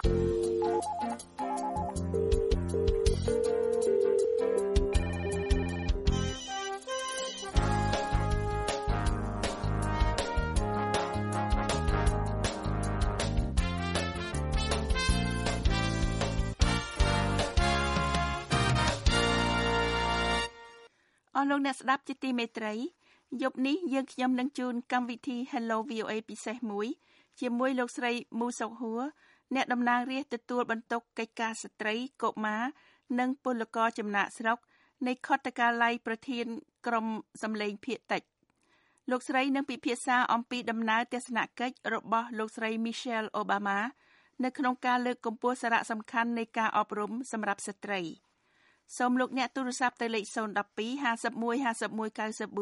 អស់លោកអ្នកស្ដាប់ជាទីមេត្រីយប់នេះយើងខ្ញុំនឹងជូនកម្មវិធី Hello VOA ពិសេសមួយជាមួយលោកស្រីមូសុកហួរអ្នកតំណាងរាស្ត្រទទួលបន្ទុកកិច្ចការស្ត្រីកុមារនិងពលករចំណាក់ស្រុកនៃខុទ្ទកាល័យប្រធានក្រុមសម្លេងភាគតិចលោកស្រីនឹងពិភាក្សាអំពីដំណើរទស្សនកិច្ចរបស់លោកស្រី Michelle Obama នៅក្នុងការលើកកម្ពស់សារៈសំខាន់នៃការអប់រំសម្រាប់ស្ត្រីសូមលោកអ្នកទូរស័ព្ទទៅលេខ012 51 51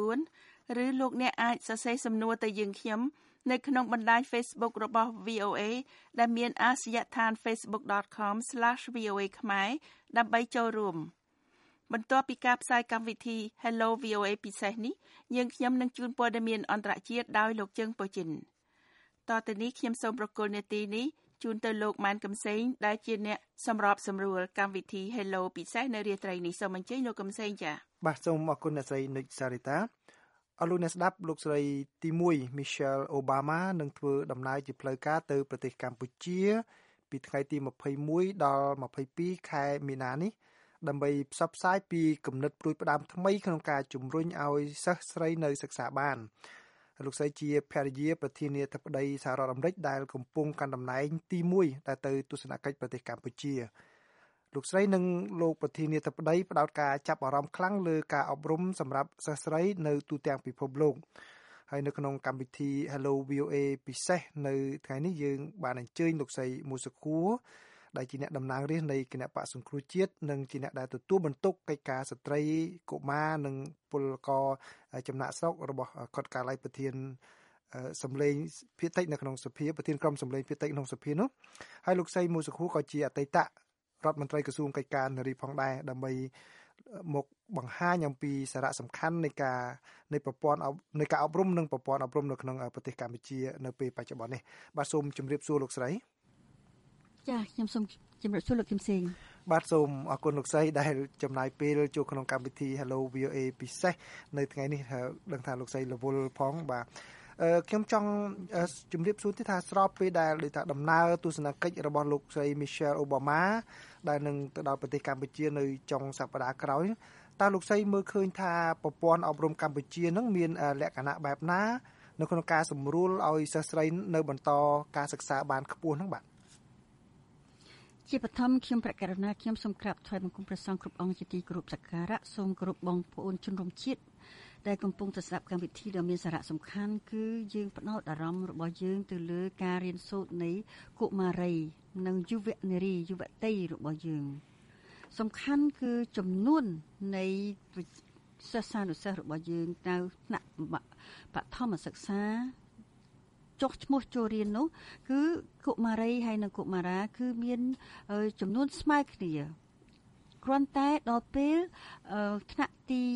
94ឬលោកអ្នកអាចសរសេរសំណួរទៅយើងខ្ញុំនៅក្នុងបណ្ដាញ Facebook របស់ VOA ដែលមានអាសយដ្ឋាន facebook.com/VOA ខ្មែរដើម្បីចូលរួមបន្ទាប់ពីការផ្សាយកម្មវិធី Hello VOA ពិសេសនេះយើងខ្ញុំនឹងជូនព័ត៌មានអន្តរជាតិដោយលោកជើងប៉ូជីនតទៅនេះខ្ញុំសូមប្រកល់នាទីនេះជូនទៅលោកម៉ានកំសែងដែលជាអ្នកសម្របសម្រួលកម្មវិធី Hello ពិសេសនៅរាត្រីនេះសូមអញ្ជើញលោកកំសែងចា៎បាទសូមអរគុណអ្នកស្រីនិចសារីតាអរលោកអ្នកស្ដាប់លោកស្រីទី1 Michelle Obama នឹងធ្វើដំណើរជាផ្លូវការទៅប្រទេសកម្ពុជាពីថ្ងៃទី21ដល់22ខែមីនានេះដើម្បីផ្សព្វផ្សាយពីគំនិតព្រួយផ្ដើមថ្មីក្នុងការជំរុញឲ្យសិស្សស្រីនៅសិក្សាបានលោកស្រីជាភរិយាប្រធានាធិបតីសហរដ្ឋអាមេរិកដែលកំពុងកាន់តំណែងទី1ដែលទៅទស្សនកិច្ចប្រទេសកម្ពុជាលោកស្រីនិងលោកប្រធានាធិបតីផ្ដោតការចាប់អារម្មណ៍ខ្លាំងលើការអប់រំសម្រាប់សិស្សស្រីនៅទូទាំងពិភពលោកហើយនៅក្នុងកម្មវិធី Hello VOA ពិសេសនៅថ្ងៃនេះយើងបានអញ្ជើញលោកស្រីមូសុខួរដែលជាអ្នកតំណាងរាស្ត្រនៃគណៈបក្សសង្គ្រោះជាតិនិងជាអ្នកដែលទទួលបន្ទុកកិច្ចការស្ត្រីកុមារនិងពលករចំណាក់ស្រុករបស់ខុទ្ទកាល័យប្រធានសម្លេងភាគតិចនៅក្នុងសភាប្រធានក្រុមសម្លេងភាគតិចក្នុងសភានោះហើយលោកស្រីមូសុខួរក៏ជាអតីតរដ្ឋមន្ត្រីក្រសួងកិច្ចការនារីផងដែរដើម្បីមកបង្ហាញអំពីសារៈសំខាន់នៃប្រព័ន្ធនៃការអប់រំនិងប្រព័ន្ធអប់រំនៅក្នុងប្រទេសកម្ពុជានៅពេលបច្ចុប្បន្ននេះបាទសូមជម្រាបសួរលោកស្រីចាខ្ញុំសូមជម្រាបសួរលោកគឹមសេងបាទសូមអរគុណលោកស្រីដែលចំណាយពេលចូលក្នុងកម្មវិធី Hello VOA ពិសេសនៅថ្ងៃនេះដឹងថាលោកស្រីរវល់ផងបាទខ្ញុំចង់ជម្រាបសួរទីថាស្របពេលដែលដូចថាដំណើរទស្សនកិច្ចរបស់លោកស្រី Michelle Obama ដែលនឹងទៅដល់ប្រទេសកម្ពុជានៅចុងសប្តាហ៍ក្រោយតើលោកស្រីមើលឃើញថាប្រព័ន្ធអប់រំកម្ពុជានឹងមានលក្ខណៈបែបណានៅក្នុងការសម្រួលឲ្យសិស្សស្រីនៅបន្តការសិក្សាបានខ្ពស់ហ្នឹងបាទជាបឋមខ្ញុំប្រកាសណាខ្ញុំសូមក្រាបថ្វាយបង្គំព្រះសង្ឃគ្រប់អង្គជាទីគោរពសក្ការៈសូមគោរពបងប្អូនជនរួមជាតិដែលកំពុងទៅស្ដាប់កម្មវិធីដ៏មានសារៈសំខាន់គឺយើងផ្ដោតអារម្មណ៍របស់យើងទៅលើការរៀនសូត្រនៃកុមារីនិងយុវនារីយុវតីរបស់យើងសំខាន់គឺចំនួននៃសិស្សានុសិស្សរបស់យើងនៅថ្នាក់បឋមសិក្សាចុះឈ្មោះចូលរៀននោះគឺកុមារីហើយនិងកុមារាគឺមានចំនួនស្មើគ្នាគ្រាន់តែដល់ពេលថ្នាក់ទី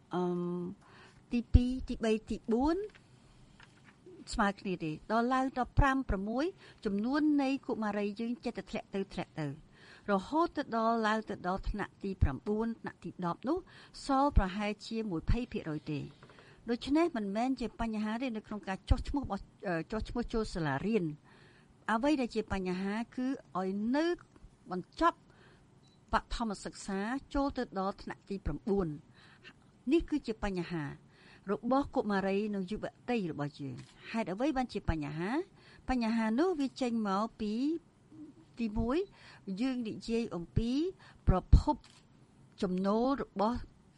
2ទី3ទី4ស្មើគ្នាទេដល់ឡើងដល់5 6ចំនួននៃកុមារីយើងចិត្តតែធ្លាក់ទៅរហូតទៅដល់ឡើងទៅដល់ថ្នាក់ទី9ថ្នាក់ទី10នោះសល់ប្រហែលជា 20% ទេដូច្នេះមិនមែនជាបញ្ហាទេនៅក្នុងការចុះឈ្មោះចូលសាលារៀនអ្វីដែលជាបញ្ហាគឺឲ្យនៅបញ្ចប់បឋមសិក្សាចូលទៅដល់ថ្នាក់ទី9នេះគឺជាបញ្ហារបស់កុមារីនិងយុវតីរបស់យើងហេតុអ្វីបានជាបញ្ហានោះវាចេញមកពីទី1យើងនិយាយអំពីប្រភពចំណូលរបស់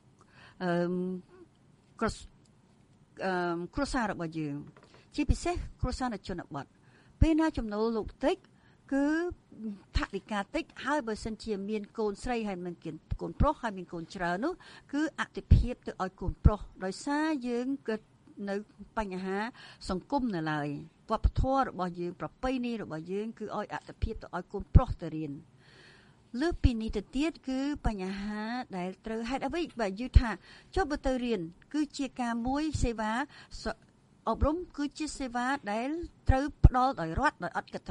គ្រួសាររបស់យើងជាពិសេសគ្រួសារនៅជនបទពេលណាចំណូលលោកតិចគឺថវិកាតិចហើយបើសិនជាមានកូនស្រីហើយមានកូនប្រុសហើយមានកូនច្រើននោះគឺអតិភិបទៅឲ្យកូនប្រុសដោយសារយើងគិតនៅបញ្ហាសង្គមនៅឡើយវប្បធម៌របស់យើងប្រពៃណីរបស់យើងគឺឲ្យអតិភិបទៅឲ្យកូនប្រុសទៅរៀនលើពីនេះទៅទៀតគឺបញ្ហាដែលត្រូវហេតុអ្វីបើយល់ថាចុះបើទៅរៀនគឺជាការមួយសេវាអប់រំគឺជាសេវាដែលត្រូវផ្ដល់ដោយរដ្ឋដោយអត់គិត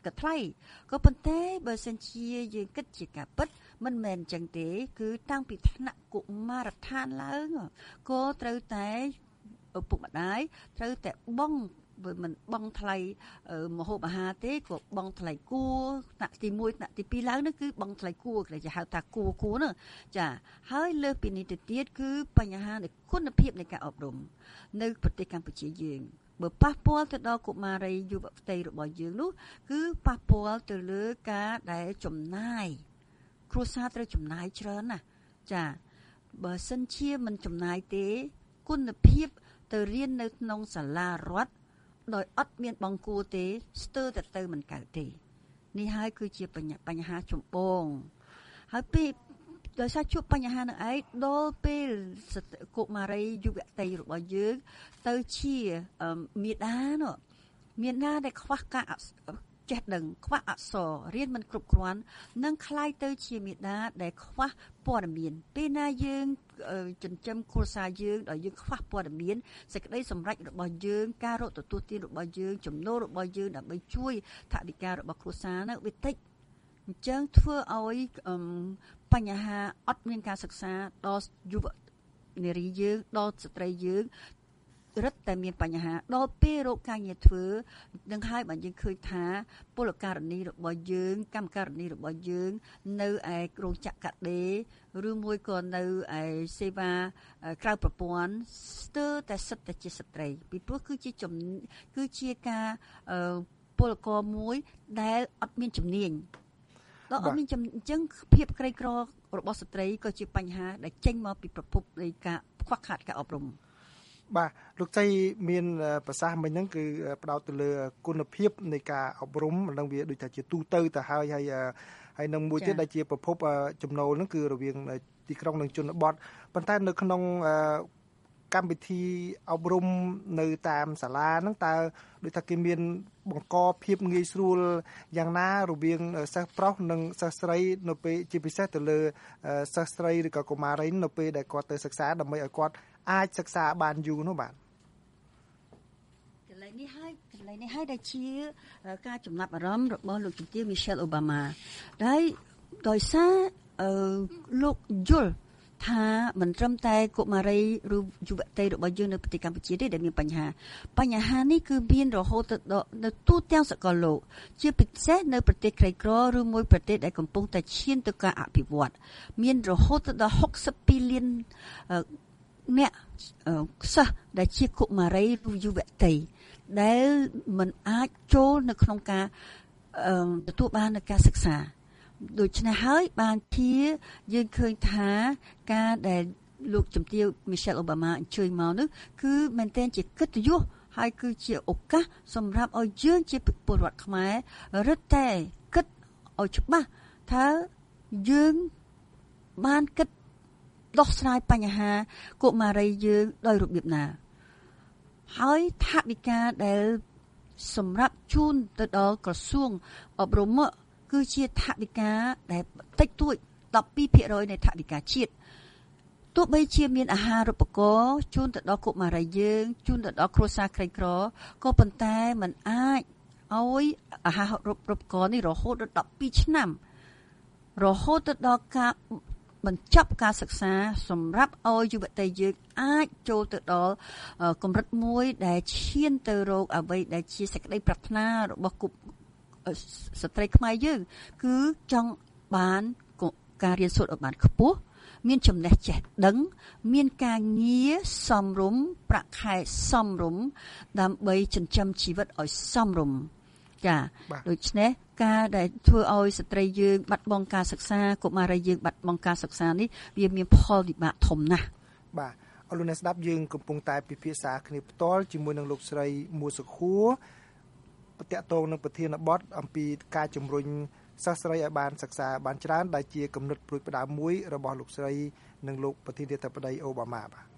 ក៏ថ្លៃក៏ប៉ុន្តែបើសិនជាយើងគិតជាការពិតមិនមែនអញ្ចឹងទេគឺតាំងពីថ្នាក់កុមារដ្ឋានឡើងក៏ត្រូវតែឪពុកម្ដាយត្រូវតែបង់បើមិនបង់ថ្លៃម្ហូបអាហារទេក៏បង់ថ្លៃគួរថ្នាក់ទី1ថ្នាក់ទី2ឡើងនោះគឺបង់ថ្លៃគួរគេហៅថាគួរនោះចាហើយលើសពីនេះទៅទៀតគឺបញ្ហានៃគុណភាពនៃការអប់រំនៅប្រទេសកម្ពុជាយើងបើប៉ះពាល់ទៅដល់កុមារីយុវតីរបស់យើងនោះគឺប៉ះពាល់ទៅលើការដែលចំណាយគ្រួសារត្រូវចំណាយច្រើនណាស់ចាបើសិនជាមិនចំណាយទេគុណភាពទៅរៀននៅក្នុងសាលារដ្ឋដោយអត់មានបង្គួរទេស្ទើរតែទៅមិនកើតទេនេះហើយគឺជាបញ្ហាចម្បងហើយពេលដោយសារជួបបញ្ហានឹងឯងដល់ពេលកុមារីយុវតីរបស់យើងទៅជាមាតាដែលខ្វះការចេះដឹងខ្វះអក្សររៀនមិនគ្រប់គ្រាន់នឹងคล้ายទៅជាមាតាដែលខ្វះព័ត៌មានពេលណាយើងចិញ្ចឹមគ្រួសារយើងដោយយើងខ្វះព័ត៌មានសេចក្តីសម្រេចរបស់យើងការរកទទួលទានរបស់យើងចំណូលរបស់យើងដើម្បីជួយថវិការបស់គ្រួសារនោះវាតិចអញ្ចឹងធ្វើឲ្យបញ្ហាអត់មានការសិក្សាដល់យុវនារីយើងដល់ស្ត្រីយើងរឹតតែមានបញ្ហាដល់ពេលរកការងារធ្វើនឹងហើយបើយើងឃើញថាពលករនីរបស់យើងកម្មការនីរបស់យើងនៅឯរោងចក្រកាដេឬមួយក៏នៅឯសេវាក្រៅប្រព័ន្ធស្ទើរតែសិតតែជាស្ត្រីពីព្រោះគឺជាការពលករមួយដែលអត់មានជំនាញដល់អត់មានអញ្ចឹងភាពក្រីក្ររបស់ស្ត្រីក៏ជាបញ្ហាដែលចេញមកពីប្រភពនៃការខ្វះខាតការអប់រំបាទលោកស្រីមានប្រសាសន៍មិញហ្នឹងគឺផ្ដោតទៅលើគុណភាពនៃការអប់រំនឹងវាដូចថាជាទូទៅទៅហើយនឹងមួយទៀតដែលជាប្រភពចំណូលហ្នឹងគឺរវាងទីក្រុងនិងជនបទប៉ុន្តែនៅក្នុងកម្មវិធីអប់រំនៅតាមសាលាហ្នឹងតើដូចថាគេមានបង្កភាពងាយស្រួលយ៉ាងណារវាងសិស្សប្រុសនិងសិស្សស្រីនៅពេលជាពិសេសទៅលើសិស្សស្រីឬក៏កុមារីនៅពេលដែលគាត់ទៅសិក្សាដើម្បីឲ្យគាត់អាចសិក្សាបានយូរនោះបាទកន្លែងនេះហើយដែលជាការចំណាប់អារម្មណ៍របស់លោកជំទាវ Michelle Obama ដោយសារលោកយល់ថាមិនត្រឹមតែកុមារីឬយុវតីរបស់យើងនៅប្រទេសកម្ពុជាទេដែលមានបញ្ហានេះគឺមានរហូតទៅដល់នៅទូទាំងសកលលោកជាពិសេសនៅប្រទេសក្រីក្រឬមួយប្រទេសដែលកំពុងតែឈានទៅការអភិវឌ្ឍមានរហូតទៅដល់62លានអ្នកសិស្សដែលជាកុមារីឬយុវតីដែលមិនអាចចូលនៅក្នុងការទទួលបាននូវការសិក្សាដូច្នេះហើយបានជាយើងឃើញថាការដែលលោកជំទាវ Michelle Obama អញ្ជើញមកនោះគឺមែនទែនជាកិត្តិយសហើយគឺជាឱកាសសម្រាប់ឲ្យយើងជាពលរដ្ឋខ្មែររឹតតែគិតឲ្យច្បាស់ថាយើងបានគិតដោះស្រាយបញ្ហាកុមារីយើងដោយរបៀបណាហើយថវិកាដែលសម្រាប់ជូនទៅដល់ក្រសួងអប់រំគឺជាថវិកាដែលតិចតួច 12% នៃថវិកាជាតិទោះបីជាមានអាហារូបករណ៍ជូនទៅដល់កុមារីយើងជូនទៅដល់គ្រួសារក្រីក្រក៏ប៉ុន្តែมันអាចឲ្យអាហារូបករណ៍នេះរហូតដល់12ឆ្នាំរហូតទៅដល់ការបញ្ចប់ការសិក្សាសម្រាប់ឲ្យយុវតីយើងអាចចូលទៅដល់កម្រិតមួយដែលឈានទៅរកអ្វីដែលជាសេចក្តីប្រាថ្នារបស់ស្ត្រីខ្មែរយើងគឺចង់បានការរៀនសូត្រឲ្យបានខ្ពស់មានចំណេះចេះដឹងមានការងារសមរម្យប្រាក់ខែសមរម្យដើម្បីចិញ្ចឹមជីវិតឲ្យសមរម្យចាដូច្នេះការដែលធ្វើឲ្យស្ត្រីយើងបាត់បង់ការសិក្សាកុមារីយើងបាត់បង់ការសិក្សានេះវាមានផលវិបាកធំណាស់បាទអរលោកអ្នកស្ដាប់យើងកំពុងតែពិភាក្សាគ្នាផ្ទាល់ជាមួយនឹងលោកស្រីមួសុខួរតាក់ទងនឹងប្រធានបទអំពីការជំរុញសិស្សស្រីឲ្យបានសិក្សាបានច្រើនដែលជាគំនិតព្រួយផ្ដើមមួយរបស់លោកស្រីនិងលោកប្រធានាធិបតីអូបាម៉ាបាទ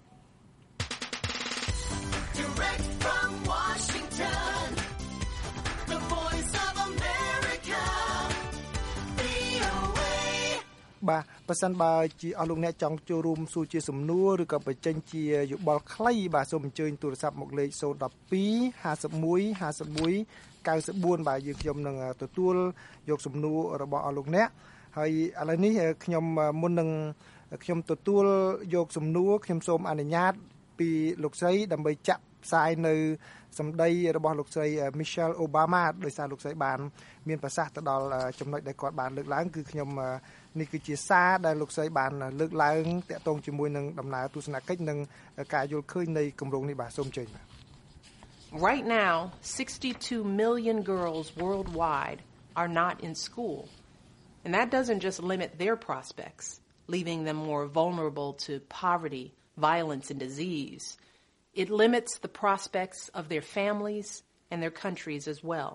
Direct from Washington The Voice of America VOA បាទបើសិនបើជាអស់លោកអ្នកចង់ចូលរួមសួរជាសំណួរឬក៏បញ្ចេញជាយោបល់ខ្លីបាទសូមអញ្ជើញទូរស័ព្ទមកលេខ012 51 51 94បាទយើងខ្ញុំនឹងទទួលយកសំណួររបស់អស់លោកអ្នកហើយឥឡូវនេះខ្ញុំមុននឹងខ្ញុំទទួលយកសំណួរខ្ញុំសូមអនុញ្ញាតពីលោកស្រីដើម្បីចាក់ផ្សាយនៅសម្ដីរបស់លោកស្រី Michelle Obama ដោយសារលោកស្រីបានមានប្រសាសន៍ទៅដល់ចំណុចដែលគាត់បានលើកឡើងគឺខ្ញុំនេះគឺជាសារដែលលោកស្រីបានលើកឡើងតាក់ទងជាមួយនឹងដំណើរទស្សនកិច្ចនិងការយល់ឃើញនៃគម្រោងនេះបាទសូមអញ្ជើញបាទ Right now, 62 million girls worldwide are not in school. And that doesn't just limit their prospects, leaving them more vulnerable to poverty, violence, and disease. It limits the prospects of their families and their countries as well.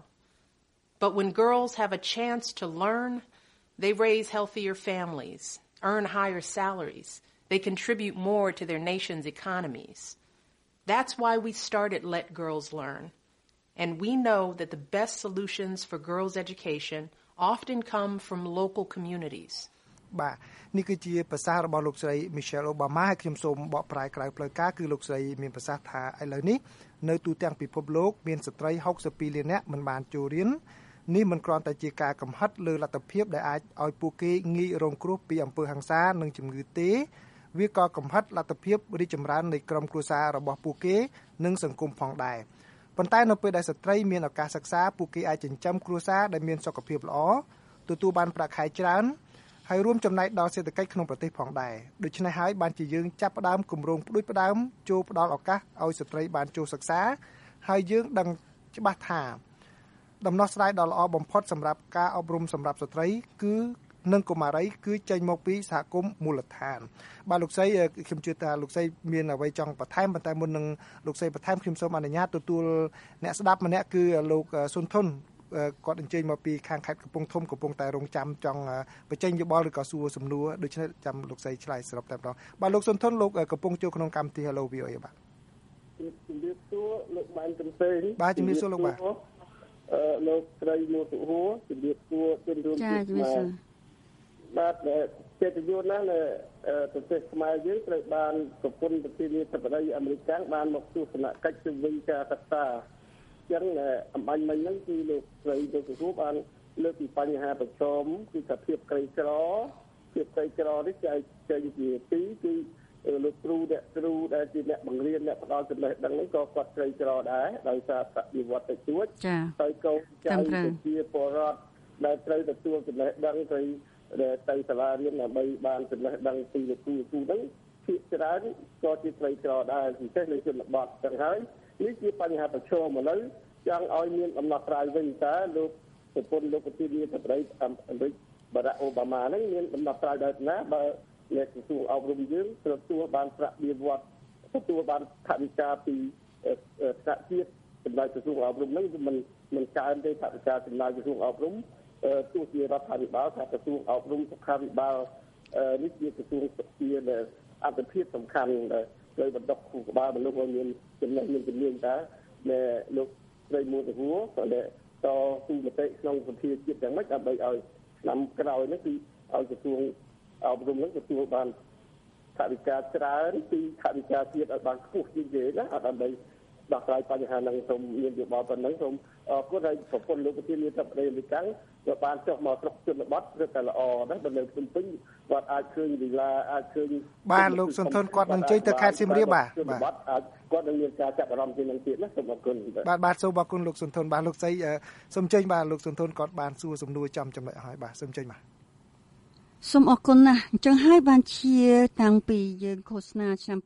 But when girls have a chance to learn, they raise healthier families, earn higher salaries, they contribute more to their nation's economies. That's why we started Let Girls Learn. And we know that the best solutions for girls' education often come from local communities. បាទនេះគឺជាប្រសាសន៍របស់លោកស្រី Michelle Obama ហើយខ្ញុំសូមបកប្រែក្រៅផ្លូវការគឺលោកស្រីមានប្រសាសន៍ថាឥឡូវនេះនៅទូទាំងពិភពលោកមានស្ត្រី62លាននាក់មិនបានចូលរៀននេះមិនគ្រាន់តែជាការកំហិតលើលទ្ធភាពដែលអាចឲ្យពួកគេងាយរងគ្រោះពីអំពើហិង្សានិងជំងឺទេវាក៏កំហិតលទ្ធភាពរីកចម្រើននៃក្រុមគ្រួសាររបស់ពួកគេនិងសង្គមផងដែរប៉ុន្តែនៅពេលដែលស្ត្រីមានឱកាសសិក្សាពួកគេអាចចិញ្ចឹមគ្រួសារដែលមានសុខភាពល្អទទួលបានប្រាក់ខែច្រើនហើយរួមចំណែកដល់សេដ្ឋកិច្ចក្នុងប្រទេសផងដែរដូច្នេះហើយបានជាយើងចាប់ផ្ដើមគម្រោងផ្ដួចផ្ដើមចូលផ្ដល់ឱកាសឲ្យស្ត្រីបានចូលសិក្សាហើយយើងដឹងច្បាស់ថាដំណោះស្រាយដ៏ល្អបំផុតសម្រាប់ការអប់រំសម្រាប់ស្ត្រីគឺនិងកុមារីគឺចេញមកពីសហគមន៍មូលដ្ឋានបាទលោកស្រីខ្ញុំជឿថាលោកស្រីមានអ្វីចង់បន្ថែមប៉ុន្តែមុននឹងលោកស្រីបន្ថែមខ្ញុំសូមអនុញ្ញាតទទួលអ្នកស្ដាប់ម្នាក់គឺលោកសុនធុនគាត់អញ្ជើញមកពីខាងខេត្តកំពង់ធំកំពុងតែរងចាំចង់បញ្ចេញយោបល់ឬក៏សួរសំណួរដូច្នេះចាំលោកស្រីឆ្លើយសរុបតែម្ដងបាទលោកសុនធុនលោកកំពុងចូលក្នុងកម្មវិធី Hello VOA បាទជំរាបសួរលោកបានកំពេញបាទជំរាបសួរលោកបាទលោកស្រីមួសុហួរជំរាបសួរជនរួមជាតិខ្មែរបាទចេតយុណានៅប្រទេសខ្មែរយើងត្រូវបានប្រពន្ធប្រធានាធិបតីអាមេរិកបានមកទស្សនកិច្ចជំវិញការសិក្សាចឹងអំបញ្ញមិញហ្នឹងគឺលោកស្រីលោកសុហួរបានលើកពីបញ្ហាប្រឈមគឺថាភាពក្រីក្រនេះចេញជាពីរគឺលោកគ្រូដែលជាអ្នកបង្រៀនអ្នកផ្ដល់ចំណេះដឹងហ្នឹងក៏គាត់ក្រីក្រដែរដោយសារបដិវត្តទៅជួចហើយកូនចៅជាពលរដ្ឋដែលត្រូវទទួលចំណេះដឹងទៅសាលារៀនដើម្បីបានចំណេះដឹងពីលោកគ្រូហ្នឹងភាគច្រើនក៏ជាក្រីក្រដែរពិសេសនៅជនបទចឹងហើយនេះជាបញ្ហាប្រឈមឥឡូវចង់ឲ្យមានដំណោះស្រាយវិញតើលោកប្រពន្ធលោកប្រធានាធិបតីអាមេរិកបារ៉ាក់អូបាម៉ាហ្នឹងមានដំណោះស្រាយដល់ណាបើអ្នកក្រសួងអប់រំយើងទទួលបានប្រាក់បៀវត្សទទួលបានថវិកាពីថ្នាក់ជាតិសម្រាប់ក្រសួងអប់រំហ្នឹងមិនកើនទេថវិកាចំណាយក្រសួងអប់រំទោះជារដ្ឋាភិបាលថាក្រសួងអប់រំសុខាភិបាលនេះជាក្រសួងជាអត្ថប្រយោជន៍សំខាន់ដោយបណ្ដុះគ្រូក្បាលមនុស្សឲ្យមានចំណេះមានជំនាញតើលោកស្រីមួសុហួរក៏តទូមតិក្នុងសភាជាតិយ៉ាងម៉េចដើម្បីឲ្យឆ្នាំក្រោយនេះគឺឲ្យក្រសួងអប់រំនឹងទទួលបានថវិកាច្រើនពីថវិកាជាតិឲ្យបានខ្ពស់ជាងគេណាដើម្បីដោះស្រាយបញ្ហានឹងសូមមានយោបល់ប៉ុណ្ណឹងសូមអរគុណហើយប្រពន្ធលោកប្រធានាធិបតីអាមេរិកក៏បានចុះមកស្រុកជនបទគឺតែល្អណាស់នៅភ្នំពេញគាត់អាចឃើញវិឡាអាចឃើញបាទលោកសុនធុនគាត់នឹងជ័យទៅខេត្តសៀមរាបបាទអាចគាត់នឹងមានការចាប់អារម្មណ៍ជាងនឹងទៀតណាសូមអរគុណបាទសូមអរគុណលោកសុនធុនបាទលោកស្រីសូមចេញបាទលោកសុនធុនគាត់បានសួរសំណួរចំចំណុចឲ្យបាទសូមចេញបាទសូមអរគុណណាស់អញ្ចឹងហើយបានជាតាំងពីយើងឃោសនាឆ្នាំ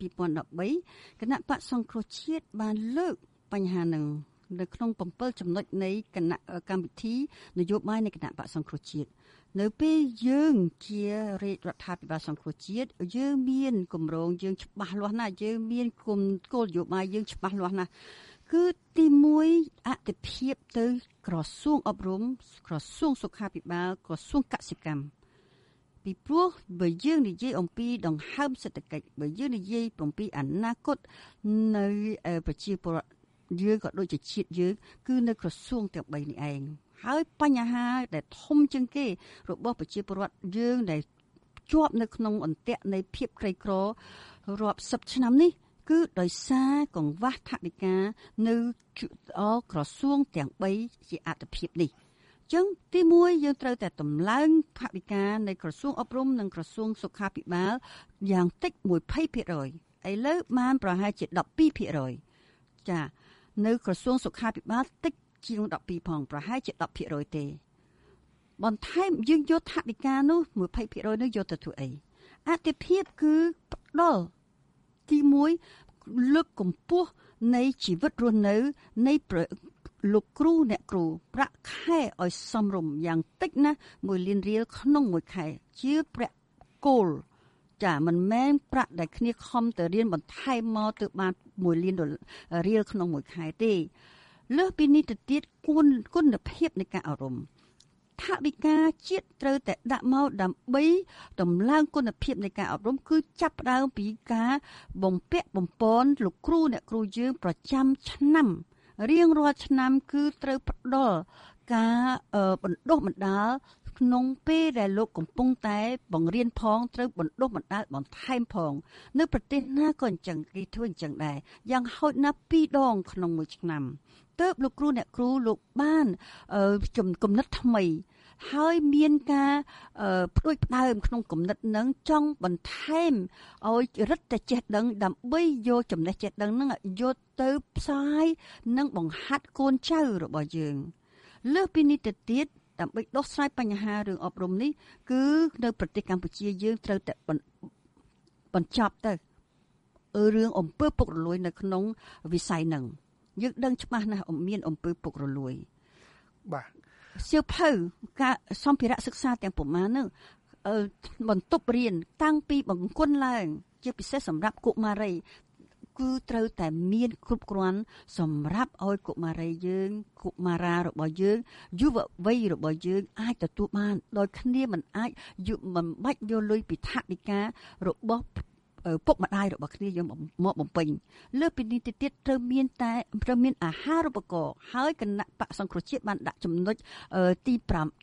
2013គណៈបកសង្គ្រោះជាតិបានលើកបញ្ហានឹងនៅក្នុង7ចំណុចនៃគណៈកម្មវិធីនយោបាយនៃគណៈបកសង្គ្រោះជាតិនៅពេលយើងជារាជរដ្ឋាភិបាលសង្គ្រោះជាតិយើងមានគម្រោងយើងច្បាស់លាស់ណាស់យើងមានគោលនយោបាយយើងច្បាស់លាស់ណាស់គឺទី1អតិភិបទៅក្រសួងអប់រំក្រសួងសុខាភិបាលក្រសួងកសិកម្មពីព្រោះបើយើងនិយាយអំពីដង្ហើមសេដ្ឋកិច្ចបើយើងនិយាយអំពីអនាគតនៅប្រជាពលរដ្ឋយើងក៏ដូចជាជាតិយើងគឺនៅក្រសួងទាំង3នេះឯងហើយបញ្ហាដែលធំជាងគេរបស់ប្រជាពលរដ្ឋយើងដែលជាប់នៅក្នុងអន្ទាក់នៃភាពក្រីក្ររាប់សិបឆ្នាំនេះគឺដោយសារកង្វះថវិកានៅក្រសួងទាំង3ជាអត្តភាពនេះចឹងទី1យើងត្រូវតែតម្លើងថវិកានៃក្រសួងអប់រំនិងក្រសួងសុខាភិបាលយ៉ាងតិច 20% ឥឡូវបានប្រហែលជា 12% ចានៅក្រសួងសុខាភិបាលតិចជាង12ផងប្រហែលជា 10% ទេបន្ថែមយើងយកថវិកានោះ 20% នោះយកទៅធ្វើអីអតិភិបគឺផ្ដល់ទី1លើកកម្ពស់នៃជីវិតរស់នៅនៃលោកគ្រូអ្នកគ្រូប្រាក់ខែឲ្យសមរម្យយ៉ាងតិចណា1លានរៀលក្នុងមួយខែជាប្រាក់គោលចាមិនមែនប្រាក់ដែលគ្នាខំទៅរៀនបន្ថែមមកទៅបាន1លានរៀលក្នុងមួយខែទេលើសពីនេះទៅទៀតគុណភាពនៃការអប់រំថវិកាជាតិត្រូវតែដាក់មកដើម្បីតម្លើងគុណភាពនៃការអប់រំគឺចាប់ផ្ដើមពីការបំពាក់បំពន់លោកគ្រូអ្នកគ្រូយើងប្រចាំឆ្នាំរៀងរាល់ឆ្នាំគឺត្រូវផ្ដល់ការបណ្ដុះបណ្ដាលក្នុងពេលដែលលោកកំពុងតែបង្រៀនផងត្រូវបណ្ដុះបណ្ដាលបន្ថែមផងនៅប្រទេសណាក៏អញ្ចឹងគេធ្វើអញ្ចឹងដែរយ៉ាងហោចណាស់2ដងក្នុងមួយឆ្នាំទើបលោកគ្រូអ្នកគ្រូលោកបានគំនិតថ្មីហើយមានការផ្ដួចផ្ដើមក្នុងគំនិតនឹងចង់បន្ថែមឲ្យរឹតតែចេះដឹងដើម្បីយកចំណេះចេះដឹងនឹងយកទៅផ្សាយនិងបង្ហាត់កូនចៅរបស់យើងលើសពីនេះទៅទៀតដើម្បីដោះស្រាយបញ្ហារឿងអប់រំនេះគឺនៅប្រទេសកម្ពុជាយើងត្រូវតែបញ្ចប់ទៅរឿងអំពើពុករលួយនៅក្នុងវិស័យហ្នឹងយើងដឹងច្បាស់ណាស់មានអំពើពុករលួយបាទសៀវភៅការសម្ភារៈសិក្សាទាំងប្រមាណហ្នឹងបន្ទប់រៀនតាំងពីបង្គន់ឡើងជាពិសេសសម្រាប់កុមារីគឺត្រូវតែមានគ្រប់គ្រាន់សម្រាប់ឲ្យកុមារីយើងកុមារារបស់យើងយុវវ័យរបស់យើងអាចទទួលបានដោយគ្នាមិនបាច់យកលុយពីថវិការបស់ពុកម្ដាយរបស់គ្នាយកមកបំពេញលើពីនេះទៅទៀតត្រូវមានអាហារូបករណ៍ហើយគណៈបកសង្គ្រោះជាតិបានដាក់ចំណុចទី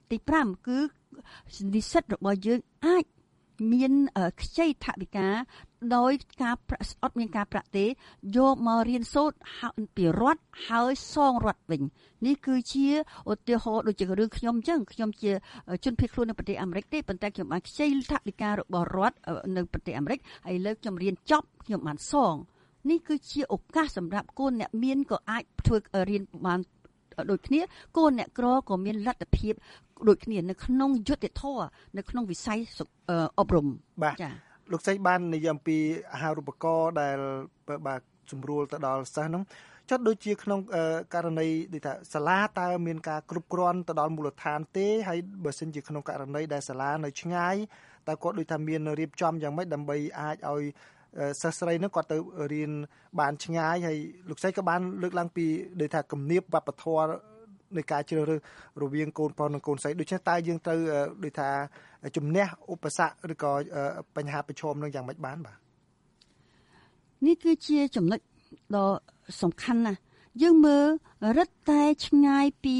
5គឺនិស្សិតរបស់យើងអាចមានខ្ចីថវិកាដោយការអត់មានការប្រាក់ទេយកមករៀនសូត្រពីរដ្ឋហើយសងរដ្ឋវិញនេះគឺជាឧទាហរណ៍ដូចជារឿងខ្ញុំអញ្ចឹងខ្ញុំជាជនភៀសខ្លួននៅប្រទេសអាមេរិកទេប៉ុន្តែខ្ញុំបានខ្ចីថវិការបស់រដ្ឋនៅប្រទេសអាមេរិកហើយលើកខ្ញុំរៀនចប់ខ្ញុំបានសងនេះគឺជាឱកាសសម្រាប់កូនអ្នកមានក៏អាចធ្វើរៀនបានដូចគ្នាកូនអ្នកក្រក៏មានលទ្ធភាពដូចគ្នានៅក្នុងយុត្តិធម៌នៅក្នុងវិស័យអប់រំចា៎លោកស្រីបាននិយាយអំពីអាហារូបករណ៍ដែលបាទសម្រួលទៅដល់សិស្សហ្នឹងចុះដូចជាក្នុងករណីដូចថាសាលាតើមានការគ្រប់គ្រាន់ទៅដល់មូលដ្ឋានទេហើយបើសិនជាក្នុងករណីដែលសាលានៅឆ្ងាយតើគាត់ដូចថាមានរៀបចំយ៉ាងម៉េចដើម្បីអាចឲ្យសិស្សស្រីហ្នឹងគាត់ទៅរៀនបានឆ្ងាយហើយលោកស្រីក៏បានលើកឡើងពីដូចថាគំនាបវប្បធម៌នៃការជ្រើសរើសរវាងកូនប្រុសនិងកូនស្រីដូច្នេះតើយើងត្រូវដូចថាជំនះឧបសគ្គឬក៏បញ្ហាប្រឈមនឹងយ៉ាងម៉េចបានបាទនេះគឺជាចំណុចដ៏សំខាន់ណាស់យើងមើលរឹតតែឆ្ងាយពី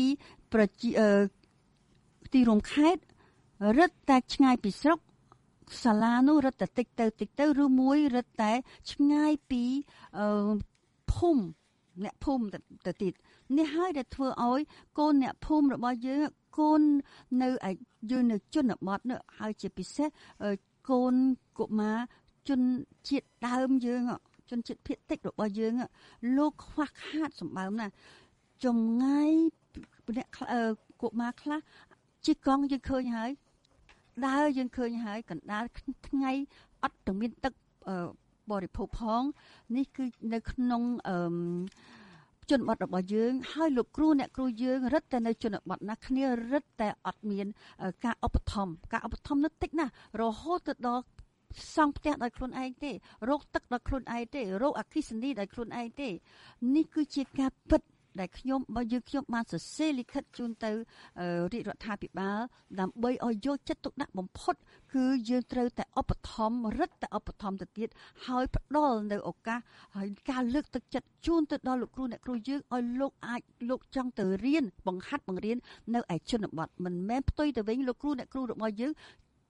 ទីរួមខេត្តរឹតតែឆ្ងាយពីស្រុកសាលានោះរឹតតែតិចទៅឬមួយរឹតតែឆ្ងាយពីភូមិអ្នកភូមិទៅទៀតនេះហើយដែលធ្វើឲ្យកូនអ្នកភូមិរបស់យើងកូននៅយើងនៅជនបទនោះហើយជាពិសេសកូនកុមារជនជាតិដើមយើងជនជាតិភាគតិចរបស់យើងលោកខ្វះខាតសម្បើមណាស់ចម្ងាយអ្នកកុមារខ្លះជិះកង់យើងឃើញហើយដើរយើងឃើញហើយកណ្ដាលថ្ងៃអត់ទាំងមានទឹកបរិភោគផងនេះគឺនៅក្នុងជនបទរបស់យើងហើយលោកគ្រូអ្នកគ្រូយើងរឹតតែនៅជនបទណាគ្នារឹតតែអត់មានការឧបត្ថម្ភនោះតិចណាស់រហូតទៅដល់សង់ផ្ទះដោយខ្លួនឯងទេរកទឹកដោយខ្លួនឯងទេរកអគ្គិសនីដោយខ្លួនឯងទេនេះគឺជាការពិតដែលខ្ញុំបានសរសេរលិខិតជូនទៅរាជរដ្ឋាភិបាលដើម្បីឲ្យយកចិត្តទុកដាក់បំផុតគឺយើងត្រូវតែឧបត្ថម្ភរឹតតែឧបត្ថម្ភទៅទៀតហើយផ្ដល់នៅឱកាសហើយការលើកទឹកចិត្តជូនទៅដល់លោកគ្រូអ្នកគ្រូយើងឲ្យលោកចង់ទៅរៀនបង្ហាត់បង្រៀននៅឯជនបទមិនមែនផ្ទុយទៅវិញលោកគ្រូអ្នកគ្រូរបស់យើង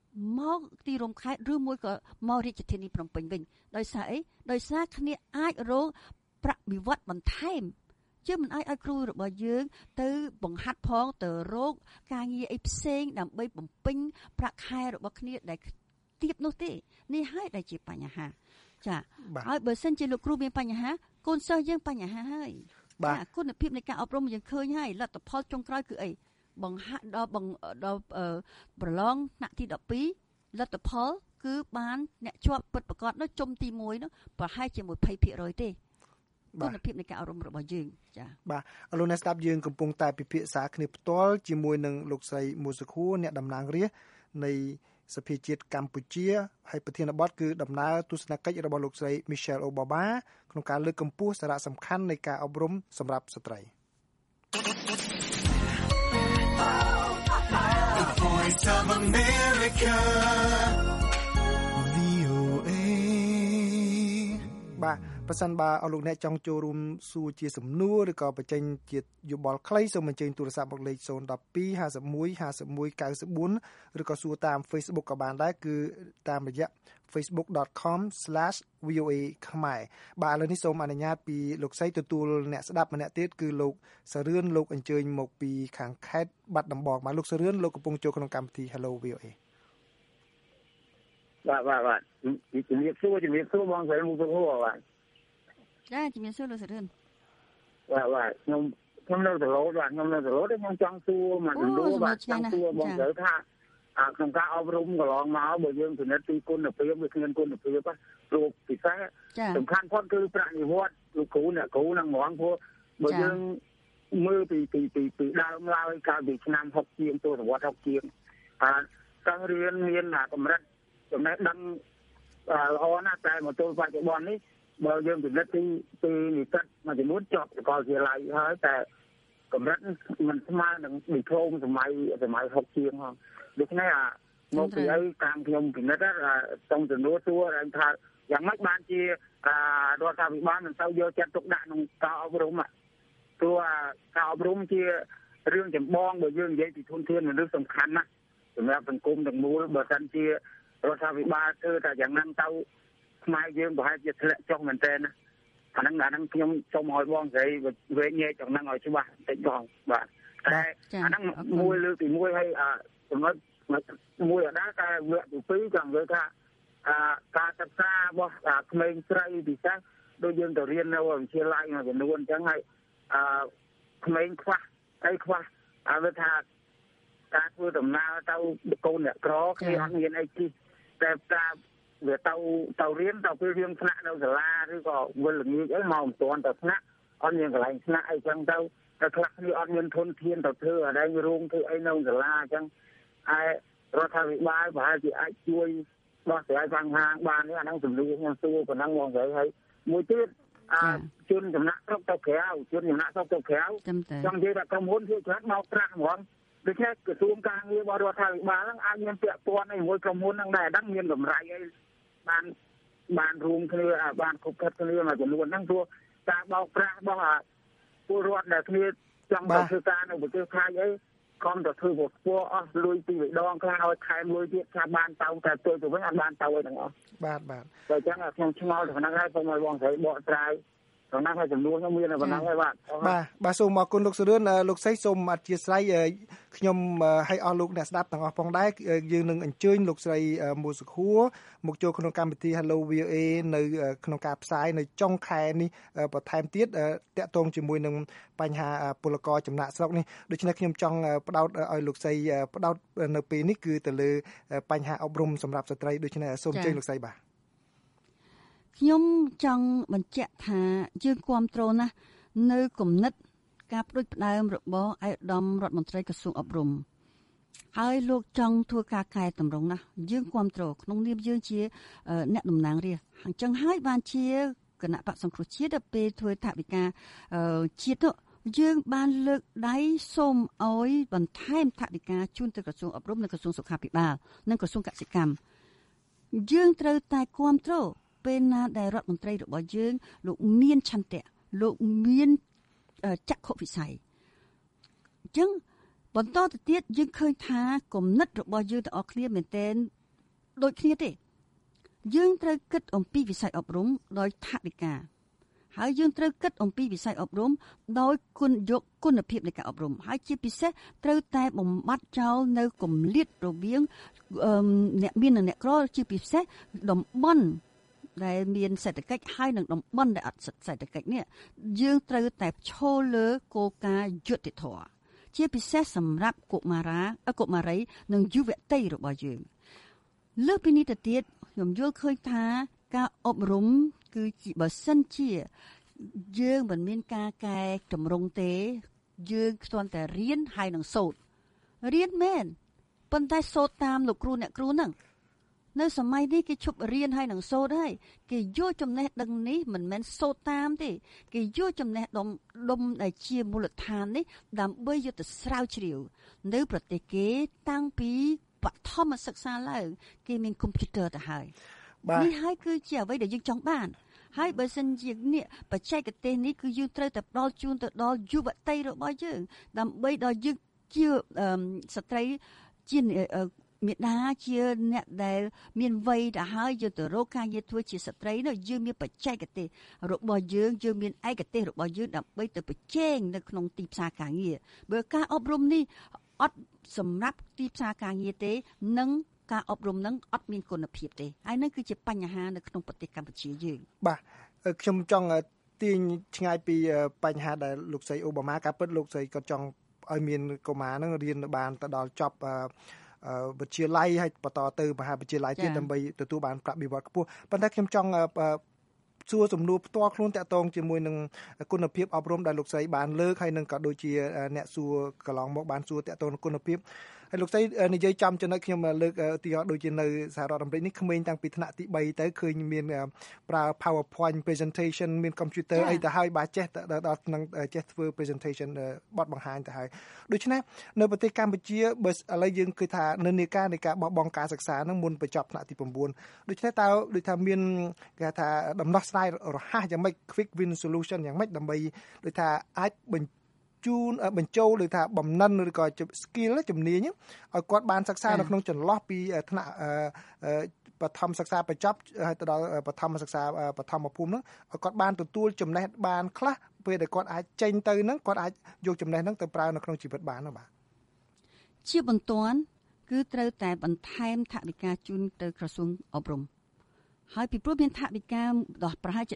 មកទីរួមខេត្តឬមួយក៏មករាជធានីភ្នំពេញវិញដោយសារអីដោយសារគ្នាអាចរកប្រាក់បៀវត្សបន្ថែមយើងមិនអាចឲ្យគ្រូរបស់យើងទៅបង្ហាត់ផងទៅរកការងារអីផ្សេងដើម្បីបំពេញប្រាក់ខែរបស់គ្នាដែលទៀតនោះទេនេះហើយដែលជាបញ្ហាចាហើយបើសិនជាលោកគ្រូមានបញ្ហាកូនសិស្សយើងបញ្ហាហើយបាទគុណភាពនៃការអប់រំយើងឃើញហើយលទ្ធផលចុងក្រោយគឺអីបង្ហាត់ដល់ប្រឡងថ្នាក់ទី12លទ្ធផលគឺបានអ្នកជាប់ពិតប្រាកដនោះជុំទី1នោះប្រហែលជា 20% ទេគុណភាពនៃការអប់រំរបស់យើងចាបាទលោកអ្នកស្ដាប់យើងកំពុងតែពិភាក្សាគ្នាផ្ទាល់ជាមួយនឹងលោកស្រីមូសុខួរអ្នកតំណាងរាស្ត្រនៃសភាជាតិកម្ពុជាហើយប្រធានបទគឺដំណើរទស្សនកិច្ចរបស់លោកស្រី Michelle Obama ក្នុងការលើកកម្ពស់សារៈសំខាន់នៃការអប់រំសម្រាប់ស្ត្រី The Voice of America VOA បាទប្រសិនបើអស់លោកអ្នកចង់ចូលរួមសួរជាសំណួរឬក៏បញ្ចេញជាយោបល់ខ្លីសូមអញ្ជើញទូរស័ព្ទមកលេខ012 51 51 94ឬក៏សួរតាម Facebook ក៏បានដែរគឺតាមរយៈ facebook.com/voa ខ្មែរបាទឥឡូវនេះសូមអនុញ្ញាតពីលោកស្រីទទួលអ្នកស្ដាប់ម្នាក់ទៀតគឺលោកសារឿនលោកអញ្ជើញមកពីខាងខេត្តបាត់ដំបងបាទលោកសារឿនលោកកំពុងចូលក្នុងកម្មវិធី Hello VOA បាទជំរាបសួរបងស្រីមូសុខួរបាទចាជំរាបសួរលោកសារឿនបាទខ្ញុំនៅទៅរត់បាទខ្ញុំចង់សួរមកសំណួរបាទចង់សួរបងស្រីថាក្នុងការអប់រំកន្លងមកបើយើងពិនិត្យពីគុណភាពវាគ្មានគុណភាពព្រោះពិសេសសំខាន់ផុតគឺប្រាក់និវត្តន៍លោកគ្រូអ្នកគ្រូនឹងហ្មងព្រោះបើយើងមើលពីដើមឡើយកាលពីឆ្នាំ60ជាងទសវត្សរ៍60ជាងការរៀនមានកម្រិតចំណេះដឹងល្អណាស់តែមកទល់បច្ចុប្បន្ននេះបើយើងពិនិត្យពីនិស្សិតមួយចំនួនចប់សាកលវិទ្យាល័យហើយតែកម្រិតមិនស្មើនឹងឌីប្លូមសម័យ60ជាងហ្នឹងដូច្នេះមកពីអីតាមខ្ញុំពិនិត្យសូមសំណួរសួរថាយ៉ាងម៉េចបានជារដ្ឋាភិបាលមិនសូវយកចិត្តទុកដាក់ក្នុងការអប់រំព្រោះការអប់រំជារឿងចម្បងបើយើងនិយាយពីធនធានមនុស្សសំខាន់ណាស់សម្រាប់សង្គមទាំងមូលបើមិនជារដ្ឋាភិបាលធ្វើតែយ៉ាងហ្នឹងទៅខ្មែរយើងប្រហែលជាធ្លាក់ចុះមែនទែនណាអាហ្នឹងខ្ញុំសូមឲ្យបងស្រីវែងញែកចំណឹងឲ្យច្បាស់បន្តិចបងបាទតែអាហ្នឹងមួយលើកទី1ហើយចំណុចមួយអត់ដែរតែវគ្គទី2ចង់និយាយថាការសិក្សារបស់ក្មេងស្រីពិសេសដូចយើងទៅរៀននៅវិទ្យាល័យមួយចំនួនអញ្ចឹងហើយក្មេងខ្វះហើយថាការធ្វើដំណើរទៅកូនអ្នកក្រគេអត់មានអីទីតែការវាទៅរៀនទៅពេលរៀនថ្នាក់នៅសាលាឬក៏វិលល្ងាចអីមកមិនទាន់ទៅថ្នាក់អត់មានកន្លែងថ្នាក់អីចឹងទៅខ្លះគ្នាអត់មានធនធានទៅធ្វើអីរោងធ្វើអីនៅសាលាអញ្ចឹងហើយរដ្ឋាភិបាលប្រហែលជាអាចជួយដោះស្រាយបញ្ហាបាននេះអាហ្នឹងសំណួរខ្ញុំសួរប៉ុណ្ណឹងបងស្រីហើយមួយទៀតជនចំណាក់ស្រុកទៅក្រៅចង់និយាយថាក្រុមហ៊ុនជាច្រើនមកប្រាក់ហ្មងដូច្នេះក្រសួងការងាររបស់រដ្ឋាភិបាលហ្នឹងអាចមានពាក់ព័ន្ធជាមួយក្រុមហ៊ុនហ្នឹងដែរដឹងមានកម្រៃអីបានរួមគ្នាបានគ្រប់គ្រងគ្នាមួយចំនួនហ្នឹងព្រោះការបោកប្រាស់របស់ពលរដ្ឋដែលគ្នាចង់ទៅធ្វើការនៅប្រទេសថៃអីខំទៅធ្វើពពោះអស់លុយពីម្ដងខ្លះឲ្យថែមលុយទៀតថាបានទៅតែទៅវិញអត់បានទៅអីទាំងអស់បាទតែអញ្ចឹងខ្ញុំឆ្ងល់ទៅហ្នឹងហើយសូមឲ្យបងស្រីបកស្រាយក្នុងហ្នឹងហើយចំនួនខ្ញុំមានប៉ុណ្ណឹងហើយបាទសូមអរគុណលោកសុរឿនលោកស្រីសូមអធិស្ឋានខ្ញុំឲ្យអស់លោកអ្នកស្ដាប់ទាំងអស់ផងដែរយើងនឹងអញ្ជើញលោកស្រីមូសុខួរមកចូលក្នុងកម្មវិធី Hello VOA នៅក្នុងការផ្សាយនៅចុងខែនេះបន្ថែមទៀតតាក់ទងជាមួយនឹងបញ្ហាពលករចំណាក់ស្រុកនេះដូច្នេះខ្ញុំចង់ផ្ដោតឲ្យលោកស្រីផ្ដោតនៅពេលនេះគឺទៅលើបញ្ហាអប់រំសម្រាប់ស្ត្រីដូច្នេះសូមអញ្ជើញលោកស្រីបាទខ្ញុំចង់បញ្ជាក់ថាយើងគ្រប់គ្រងណាស់នៅគំនិតការផ្ដួចផ្ដើមរបស់ឯកឧត្តមរដ្ឋមន្ត្រីក្រសួងអប់រំហើយលោកចង់ធ្វើការកែតម្រង់ណាស់យើងគ្រប់គ្រងក្នុងនាមយើងជាអ្នកតំណាងរាស្ត្រអញ្ចឹងហើយបានជាគណៈបក្សសង្គ្រោះជាតិពេលធ្វើថវិកាជាតិយើងបានលើកដៃសូមឲ្យបន្ថែមថវិកាជូនទៅក្រសួងអប់រំនិងក្រសួងសុខាភិបាលនិងក្រសួងកសិកម្មយើងត្រូវតែគ្រប់គ្រងពេលណាដែលរដ្ឋមន្ត្រីរបស់យើងលោកមានឆន្ទៈលោកមានចក្ខុវិស័យអញ្ចឹងបន្តទៅទៀតយើងឃើញថាគំនិតរបស់យើងទាំងអស់គ្នាមែនទែនដូចគ្នាទេយើងត្រូវគិតអំពីវិស័យអប់រំដោយថវិកាហើយយើងត្រូវគិតអំពីវិស័យអប់រំដោយយកគុណភាពនៃការអប់រំហើយជាពិសេសត្រូវតែបំបត្តិចោលនៅគម្លាតរវាងអ្នកមាននិងអ្នកក្រជាពិសេសតំបន់ដែលមានសេដ្ឋកិច្ចហើយនិងតំបន់ដែលអត់សេដ្ឋកិច្ចនេះយើងត្រូវតែឈលលើគោលការណ៍យុត្តិធម៌ជាពិសេសសម្រាប់កុមារីនិងយុវតីរបស់យើងលើសពីនេះទៅទៀតខ្ញុំយល់ឃើញថាការអប់រំគឺជាបើសិនជាយើងមិនមានការកែតម្រង់ទេយើងគ្រាន់តែរៀនហើយនឹងសូត្ររៀនមែនប៉ុន្តែសូត្រតាមលោកគ្រូអ្នកគ្រូហ្នឹងនៅសម័យនេះគេឈប់រៀនហើយនឹងសូត្រហើយគេយកចំណេះដឹងនេះមិនមែនសូត្រតាមទេគេយកចំណេះដុំដែលជាមូលដ្ឋាននេះដើម្បីយកទៅស្រាវជ្រាវនៅប្រទេសគេតាំងពីបឋមសិក្សាឡើងគេមានកុំព្យូទ័រទៅហើយនេះហើយគឺជាអ្វីដែលយើងចង់បានហើយបើសិនជានេះបច្ចេកទេសនេះគឺយើងត្រូវតែផ្ដល់ជូនទៅដល់យុវតីរបស់យើងដើម្បីដល់យើងជាស្ត្រីជាមេដាជាអ្នកដែលមានវ័យទៅហើយយកទៅរកការងារធ្វើជាស្ត្រីនោះយើងមានបច្ចេកទេសរបស់យើងមានឯកទេសរបស់យើងដើម្បីទៅប្រជែងនៅក្នុងទីផ្សារការងារបើការអប់រំនេះអត់សម្រាប់ទីផ្សារការងារទេនិងការអប់រំនឹងអត់មានគុណភាពទេហើយនឹងគឺជាបញ្ហានៅក្នុងប្រទេសកម្ពុជាយើងបាទខ្ញុំចង់ទាញឆ្ងាយពីបញ្ហាដែលលោកស្រីអូបាម៉ាការពិតលោកស្រីក៏ចង់ឲ្យមានកុមារនឹងរៀនបានទៅដល់ចប់វិទ្យាល័យហើយបន្តទៅមហាវិទ្យាល័យទៀតដើម្បីទទួលបានប្រាក់បៀវត្សខ្ពស់ប៉ុន្តែខ្ញុំចង់សួរសំណួរផ្ទាល់ខ្លួនតាក់ទងជាមួយនឹងគុណភាពអប់រំដែលលោកស្រីបានលើកហើយនឹងក៏ដូចជាអ្នកសួរកន្លងមកបានសួរតាក់ទងនឹងគុណភាពហើយលោកស្រីនិយាយចំចំណុចខ្ញុំលើកឧទាហរណ៍ដូចជានៅសហរដ្ឋអាមេរិកនេះក្មេងតាំងពីថ្នាក់ទី3ទៅឃើញមានប្រើ PowerPoint presentation មានកុំព្យូទ័រអីទៅហើយបាទចេះដល់នឹងចេះធ្វើ presentation បទបង្ហាញទៅហើយដូច្នេះនៅប្រទេសកម្ពុជាបើឥឡូវយើងគឺថានិន្នាការនៃការបោះបង់ការសិក្សានឹងមុនបញ្ចប់ថ្នាក់ទី9ដូច្នេះតើដូចថាមានគេថាដំណោះស្រាយរហ័សយ៉ាងម៉េច quick win solution យ៉ាងម៉េចដើម្បីដូចថាអាចបញ្ចូលដូចថាបំណិនឬក៏ skill ជំនាញឲ្យគាត់បានសិក្សានៅក្នុងចន្លោះពីថ្នាក់បឋមសិក្សាបញ្ចប់ហើយទៅដល់បឋមសិក្សាបឋមភូមិហ្នឹងឲ្យគាត់បានទទួលចំណេះបានខ្លះពេលដែលគាត់អាចចេញទៅហ្នឹងគាត់អាចយកចំណេះហ្នឹងទៅប្រើនៅក្នុងជីវិតបានបាទជាបន្ទាន់គឺត្រូវតែបន្ថែមថវិកាជូនទៅក្រសួងអប់រំហើយពីព្រោះមានថវិកាដល់ប្រហែលជា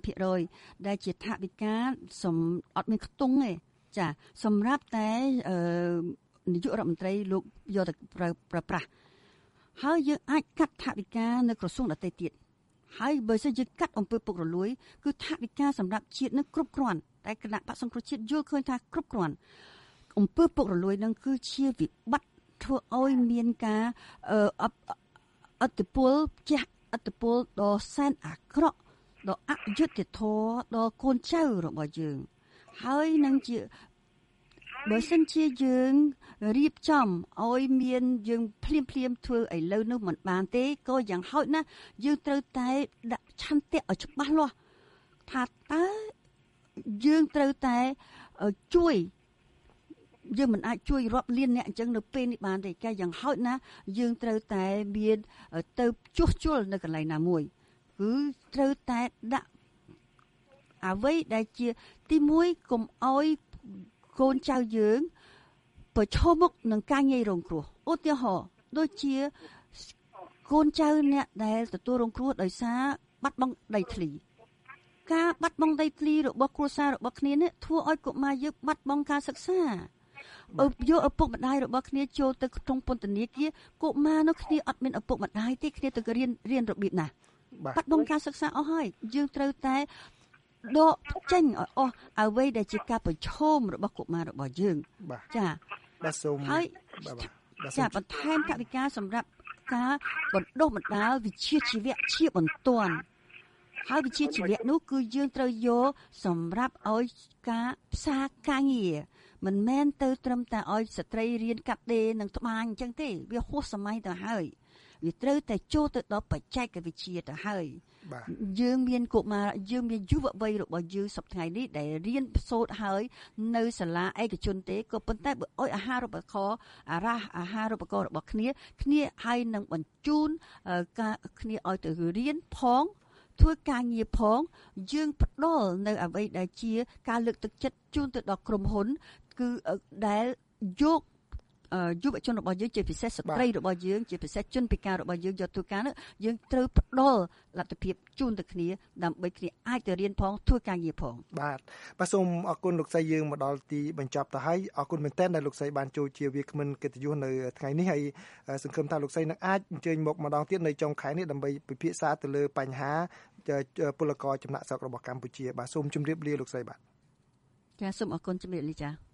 15% ដែលជាថវិកាអត់មានខ្ទង់ទេចាសម្រាប់តែនាយករដ្ឋមន្ត្រីលោកយកទៅប្រើប្រាស់ហើយយើងអាចកាត់ថវិកានៅក្រសួងដទៃទៀតហើយបើសិនយើងកាត់អំពើពុករលួយគឺថវិកាសម្រាប់ជាតិនឹងគ្រប់គ្រាន់តែគណៈបក្សសង្គ្រោះជាតិយល់ឃើញថាគ្រប់គ្រាន់អំពើពុករលួយនឹងគឺជាវិបត្តិធ្វើឲ្យមានការឥទ្ធិពលដ៏សែនអាក្រក់ដ៏អយុត្តិធម៌ដល់កូនចៅរបស់យើងហើយនឹងជាបើសិនជាយើងរៀបចំឲ្យមានយើងភ្លាមធ្វើឥឡូវនោះមិនបានទេក៏យ៉ាងហោចណាស់យើងត្រូវតែដាក់ឆន្ទៈឲ្យច្បាស់លាស់ថាតើយើងត្រូវតែជួយយើងមិនអាចជួយរាប់លានអ្នកអញ្ចឹងនៅពេលនេះបានទេតែយ៉ាងហោចណាស់យើងត្រូវតែមានទៅជួសជុលនៅកន្លែងណាមួយគឺត្រូវតែដាក់អ្វីដែលជាទី1កុំឲ្យកូនចៅយើងប្រឈមមុខនឹងការងាយរងគ្រោះឧទាហរណ៍ដូចជាកូនចៅអ្នកដែលទទួលរងគ្រោះដោយសារបាត់បង់ដីធ្លីការបាត់បង់ដីធ្លីរបស់គ្រួសាររបស់គ្នានេះធ្វើឲ្យកុមារយើងបាត់បង់ការសិក្សាយកឪពុកម្ដាយរបស់គ្នាចូលទៅក្នុងពន្ធនាគារកុមារនោះគ្នាអត់មានឪពុកម្ដាយទេគ្នាទៅរៀនរបៀបណាបាត់បង់ការសិក្សាអស់ហើយយើងត្រូវតែដកចេញឲ្យអស់អ្វីដែលជាការប្រឈមរបស់កុមាររបស់យើងចាបាទសូមហើយចាបន្ថែមថវិកាសម្រាប់ការបណ្ដុះបណ្ដាលវិជ្ជាជីវៈជាបន្ទាន់ហើយវិជ្ជាជីវៈនោះគឺយើងត្រូវយកសម្រាប់ឲ្យការផ្សារការងារមិនមែនទៅត្រឹមតែឲ្យស្ត្រីរៀនកាត់ដេរនិងត្បាញអញ្ចឹងទេវាហួសសម័យទៅហើយវាត្រូវតែចូលទៅដល់បច្ចេកវិទ្យាទៅហើយយើងមានកុមារយើងមានយុវវ័យរបស់យើងសប្តាហ៍នេះដែលរៀនសូត្រហើយនៅសាលាឯកជនទេក៏ប៉ុន្តែបើអោយអាហារូបករណ៍អាហារូបករណ៍របស់គ្នាហើយនឹងបញ្ជូនគ្នាឲ្យទៅរៀនផងធ្វើការងារផងយើងផ្ដល់នៅអ្វីដែលជាការលើកទឹកចិត្តជូនទៅដល់ក្រុមហ៊ុនគឺដែលយកយុវជនរបស់យើងជាពិសេសស្ត្រីរបស់យើងជាពិសេសជនពិការរបស់យើងយកធ្វើការនោះយើងត្រូវផ្ដល់លទ្ធភាពជូនទៅគ្នាដើម្បីគ្នាអាចទៅរៀនផងធ្វើការងារផងបាទសូមអរគុណលោកស្រីយើងមកដល់ទីបញ្ចប់ទៅហើយអរគុណមែនទែនដែលលោកស្រីបានចូលជាវាគ្មិនកិត្តិយសនៅថ្ងៃនេះហើយសង្ឃឹមថាលោកស្រីនឹងអាចអញ្ជើញមកម្ដងទៀតនៅចុងខែនេះដើម្បីពិភាក្សាទៅលើបញ្ហាពលករចំណាក់ស្រុករបស់កម្ពុជាបាទសូមជម្រាបលាលោកស្រីបាទចាសូមអរគុណជម្រាបលាចា